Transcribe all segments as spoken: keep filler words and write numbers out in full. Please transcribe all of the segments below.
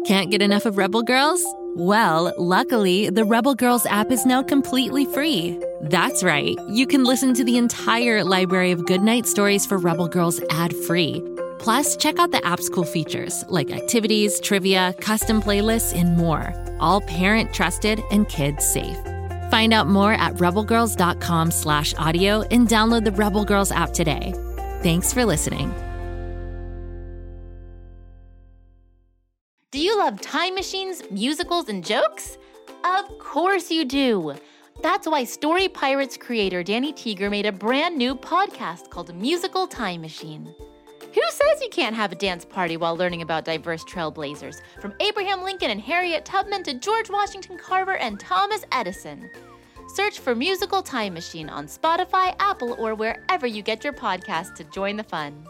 Can't get enough of Rebel Girls? Well, luckily, the Rebel Girls app is now completely free. That's right. You can listen to the entire library of goodnight stories for Rebel Girls ad-free. Plus, check out the app's cool features like activities, trivia, custom playlists, and more. All parent-trusted and kids-safe. Find out more at rebelgirls.com slash audio and download the Rebel Girls app today. Thanks for listening. Do you love time machines, musicals, and jokes? Of course you do. That's why Story Pirates creator Danny Teeger made a brand new podcast called Musical Time Machine. Who says you can't have a dance party while learning about diverse trailblazers, from Abraham Lincoln and Harriet Tubman to George Washington Carver and Thomas Edison? Search for Musical Time Machine on Spotify, Apple, or wherever you get your podcasts to join the fun.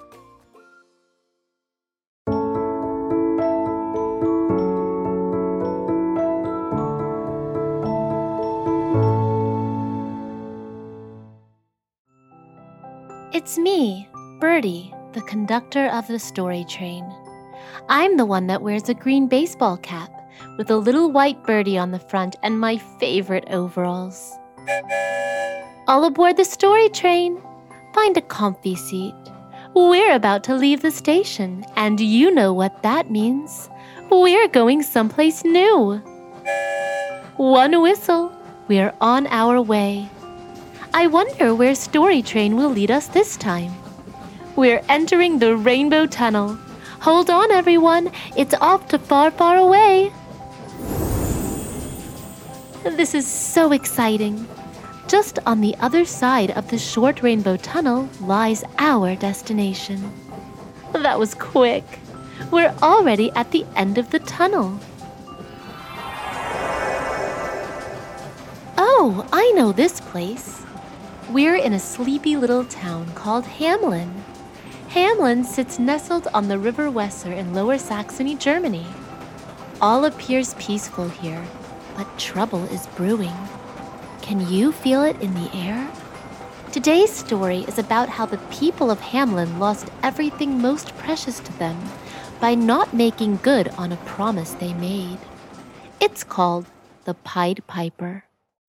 It's me, Birdie, the conductor of the story train. I'm the one that wears a green baseball cap with a little white birdie on the front and my favorite overalls. All aboard the story train. Find a comfy seat. We're about to leave the station, and you know what that means. We're going someplace new. One whistle, we're on our way. I wonder where Story Train will lead us this time. We're entering the Rainbow Tunnel. Hold on, everyone. It's off to far, far away. This is so exciting. Just on the other side of the short Rainbow Tunnel lies our destination. That was quick. We're already at the end of the tunnel. Oh, I know this place. We're in a sleepy little town called Hamelin. Hamelin sits nestled on the River Weser in Lower Saxony, Germany. All appears peaceful here, but trouble is brewing. Can you feel it in the air? Today's story is about how the people of Hamelin lost everything most precious to them by not making good on a promise they made. It's called The Pied Piper.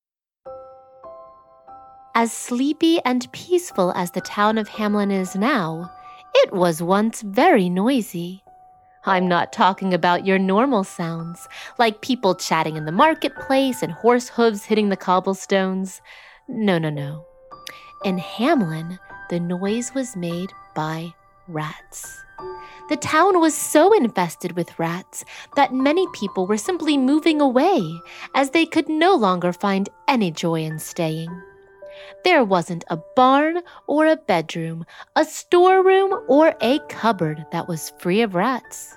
As sleepy and peaceful as the town of Hamelin is now, it was once very noisy. I'm not talking about your normal sounds, like people chatting in the marketplace and horse hooves hitting the cobblestones. No, no, no. In Hamelin, the noise was made by rats. The town was so infested with rats that many people were simply moving away, as they could no longer find any joy in staying. There wasn't a barn or a bedroom, a storeroom or a cupboard that was free of rats.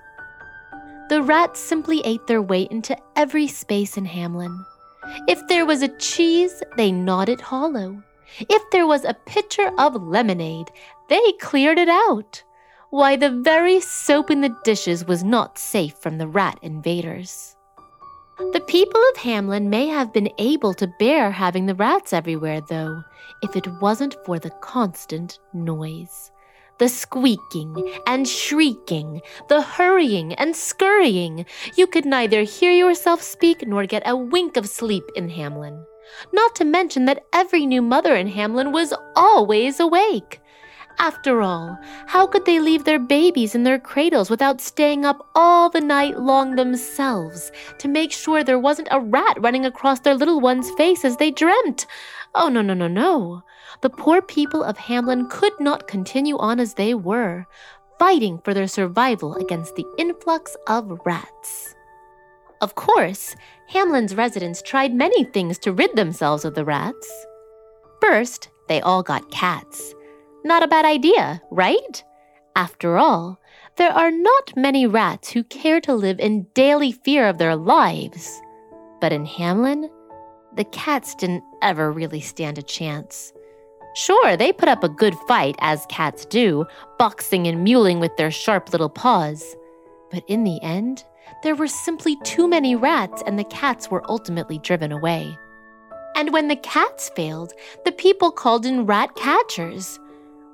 The rats simply ate their way into every space in Hamelin. If there was a cheese, they gnawed it hollow. If there was a pitcher of lemonade, they cleared it out. Why, the very soap in the dishes was not safe from the rat invaders. The people of Hamelin may have been able to bear having the rats everywhere, though, if it wasn't for the constant noise. The squeaking and shrieking, the hurrying and scurrying. You could neither hear yourself speak nor get a wink of sleep in Hamelin. Not to mention that every new mother in Hamelin was always awake. After all, how could they leave their babies in their cradles without staying up all the night long themselves to make sure there wasn't a rat running across their little one's face as they dreamt? Oh, no, no, no, no. The poor people of Hamelin could not continue on as they were, fighting for their survival against the influx of rats. Of course, Hamelin's residents tried many things to rid themselves of the rats. First, they all got cats. Not a bad idea, right? After all, there are not many rats who care to live in daily fear of their lives. But in Hamelin, the cats didn't ever really stand a chance. Sure, they put up a good fight, as cats do, boxing and mewling with their sharp little paws. But in the end, there were simply too many rats, and the cats were ultimately driven away. And when the cats failed, the people called in rat catchers.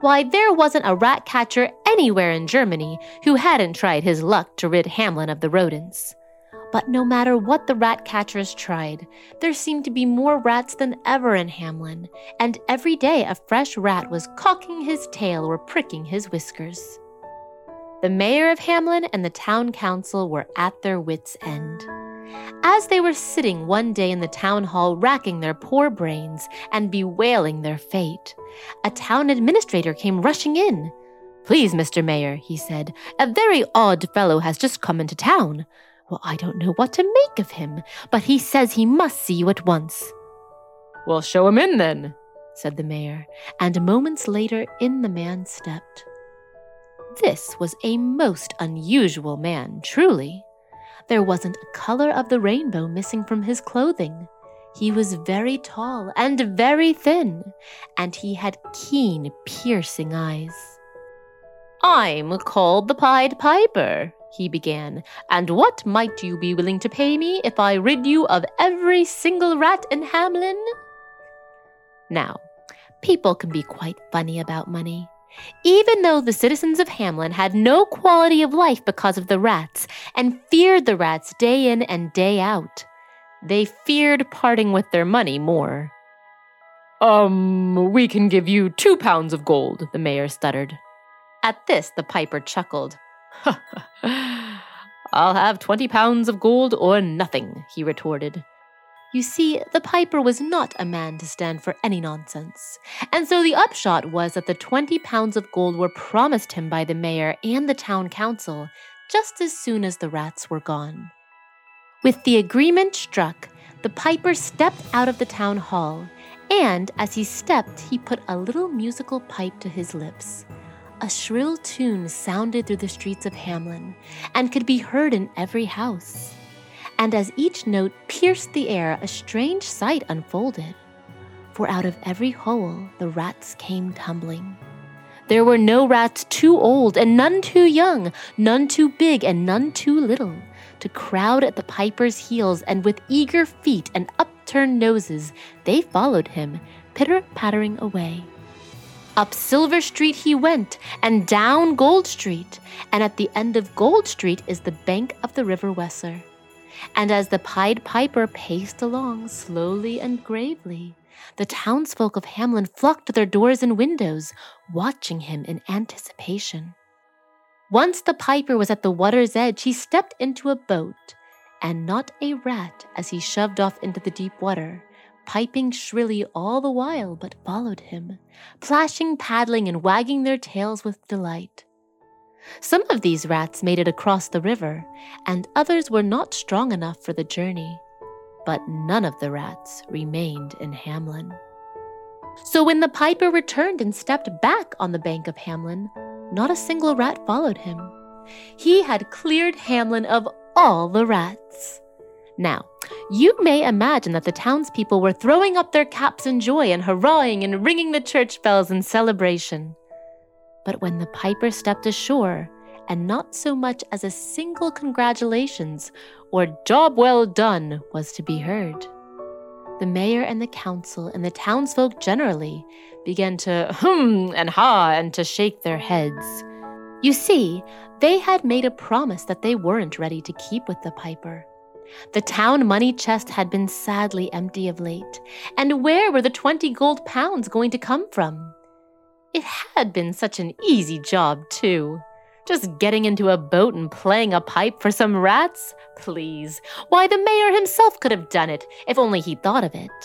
Why, there wasn't a rat catcher anywhere in Germany who hadn't tried his luck to rid Hamelin of the rodents. But no matter what the rat catchers tried, there seemed to be more rats than ever in Hamelin, and every day a fresh rat was cocking his tail or pricking his whiskers. The mayor of Hamelin and the town council were at their wits' end. As they were sitting one day in the town hall racking their poor brains and bewailing their fate, a town administrator came rushing in. "Please, Mister Mayor," he said, "a very odd fellow has just come into town. Well, I don't know what to make of him, but he says he must see you at once." "Well, show him in then," said the mayor, and moments later in the man stepped. This was a most unusual man, truly. There wasn't a color of the rainbow missing from his clothing. He was very tall and very thin, and he had keen, piercing eyes. "I'm called the Pied Piper," he began, "and what might you be willing to pay me if I rid you of every single rat in Hamelin?" Now, people can be quite funny about money. Even though the citizens of Hamelin had no quality of life because of the rats and feared the rats day in and day out, they feared parting with their money more. Um, we can give you two pounds of gold," the mayor stuttered. At this, the piper chuckled. "I'll have twenty pounds of gold or nothing," he retorted. You see, the piper was not a man to stand for any nonsense, and so the upshot was that the twenty pounds of gold were promised him by the mayor and the town council just as soon as the rats were gone. With the agreement struck, the piper stepped out of the town hall, and as he stepped, he put a little musical pipe to his lips. A shrill tune sounded through the streets of Hamelin and could be heard in every house. And as each note pierced the air, a strange sight unfolded. For out of every hole, the rats came tumbling. There were no rats too old and none too young, none too big and none too little, to crowd at the piper's heels, and with eager feet and upturned noses, they followed him, pitter-pattering away. Up Silver Street he went, and down Gold Street, and at the end of Gold Street is the bank of the River Weser. And as the Pied Piper paced along slowly and gravely, the townsfolk of Hamelin flocked to their doors and windows, watching him in anticipation. Once the piper was at the water's edge, he stepped into a boat, and not a rat as he shoved off into the deep water, piping shrilly all the while, but followed him, plashing, paddling, and wagging their tails with delight. Some of these rats made it across the river, and others were not strong enough for the journey. But none of the rats remained in Hamelin. So when the piper returned and stepped back on the bank of Hamelin, not a single rat followed him. He had cleared Hamelin of all the rats. Now, you may imagine that the townspeople were throwing up their caps in joy and hurrahing and ringing the church bells in celebration. But when the piper stepped ashore, and not so much as a single congratulations or job well done was to be heard, the mayor and the council and the townsfolk generally began to hum and ha and to shake their heads. You see, they had made a promise that they weren't ready to keep with the piper. The town money chest had been sadly empty of late, and where were the twenty gold pounds going to come from? It had been such an easy job, too. Just getting into a boat and playing a pipe for some rats? Please. Why, the mayor himself could have done it, if only he'd thought of it.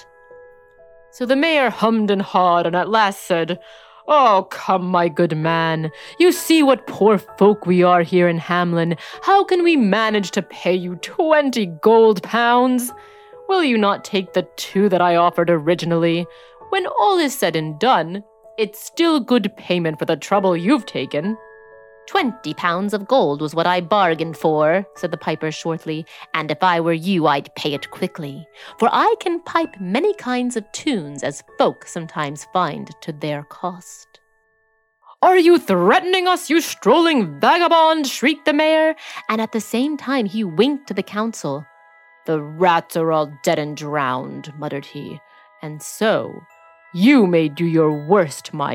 So the mayor hummed and hawed and at last said, "Oh, come, my good man. You see what poor folk we are here in Hamelin. How can we manage to pay you twenty gold pounds? Will you not take the two that I offered originally? When all is said and done, it's still good payment for the trouble you've taken." Twenty pounds of gold was what I bargained for," said the piper shortly, "and if I were you, I'd pay it quickly, for I can pipe many kinds of tunes, as folk sometimes find to their cost." "Are you threatening us, you strolling vagabond?" shrieked the mayor, and at the same time he winked to the council. "The rats are all dead and drowned," muttered he, "and so you may do your worst, my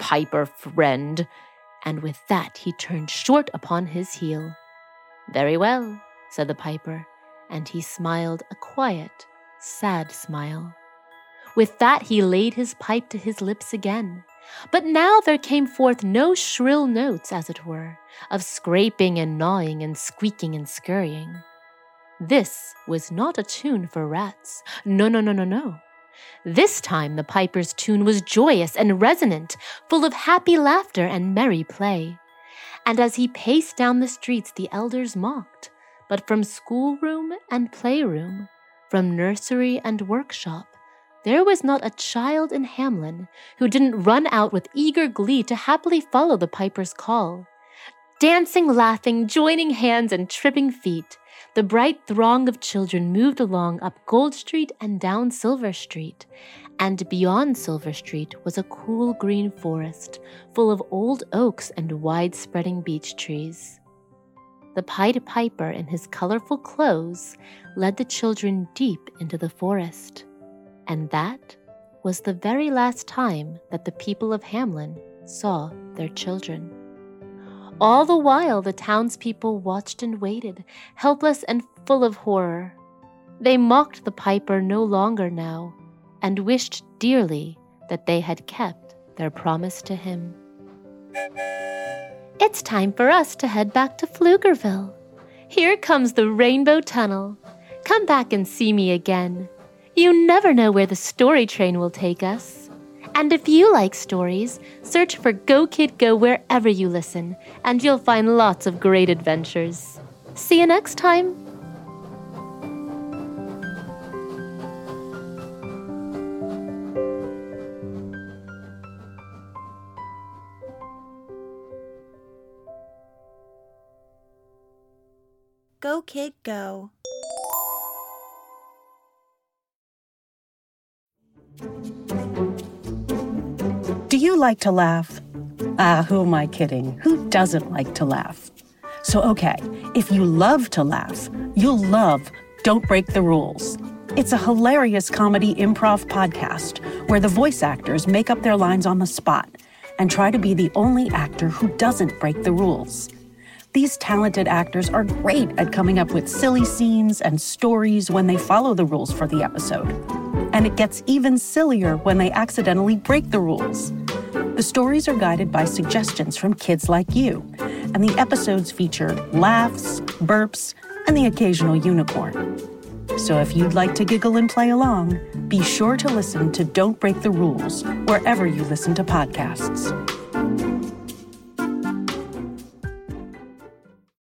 piper friend." And with that he turned short upon his heel. "Very well," said the piper, and he smiled a quiet, sad smile. With that he laid his pipe to his lips again. But now there came forth no shrill notes, as it were, of scraping and gnawing and squeaking and scurrying. This was not a tune for rats. No, no, no, no, no. This time the piper's tune was joyous and resonant, full of happy laughter and merry play. And as he paced down the streets, the elders mocked, but from schoolroom and playroom, from nursery and workshop, there was not a child in Hamlin who didn't run out with eager glee to happily follow the piper's call. Dancing, laughing, joining hands, and tripping feet, the bright throng of children moved along up Gold Street and down Silver Street, and beyond Silver Street was a cool green forest full of old oaks and wide-spreading beech trees. The Pied Piper in his colorful clothes led the children deep into the forest. And that was the very last time that the people of Hamlin saw their children. All the while the townspeople watched and waited, helpless and full of horror. They mocked the piper no longer now, and wished dearly that they had kept their promise to him. It's time for us to head back to Pflugerville. Here comes the Rainbow Tunnel. Come back and see me again. You never know where the story train will take us. And if you like stories, search for Go Kid Go wherever you listen, and you'll find lots of great adventures. See you next time. Go Kid Go. Do you like to laugh? Ah, who am I kidding? Who doesn't like to laugh? So, okay, if you love to laugh, you'll love Don't Break the Rules. It's a hilarious comedy improv podcast where the voice actors make up their lines on the spot and try to be the only actor who doesn't break the rules. These talented actors are great at coming up with silly scenes and stories when they follow the rules for the episode. And it gets even sillier when they accidentally break the rules. The stories are guided by suggestions from kids like you, and the episodes feature laughs, burps, and the occasional unicorn. So if you'd like to giggle and play along, be sure to listen to Don't Break the Rules wherever you listen to podcasts.